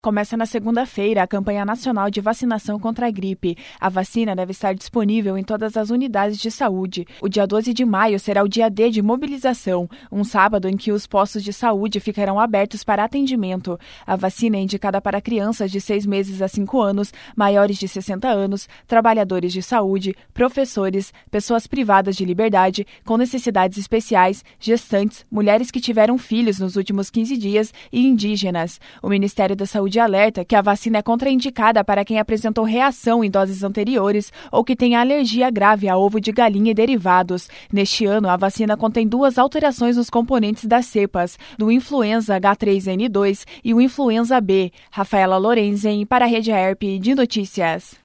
Começa na segunda-feira a campanha nacional de vacinação contra a gripe. A vacina deve estar disponível em todas as unidades de saúde. O dia 12 de maio será o dia D de mobilização, um sábado em que os postos de saúde ficarão abertos para atendimento. A vacina é indicada para crianças de 6 meses a 5 anos, maiores de 60 anos, trabalhadores de saúde, professores, pessoas privadas de liberdade, com necessidades especiais, gestantes, mulheres que tiveram filhos nos últimos 15 dias e indígenas. O Ministério da Saúde alerta que a vacina é contraindicada para quem apresentou reação em doses anteriores ou que tenha alergia grave a ovo de galinha e derivados. Neste ano, a vacina contém 2 alterações nos componentes das cepas, do influenza H3N2 e o influenza B. Rafaela Lorenzen, para a Rede Herp de Notícias.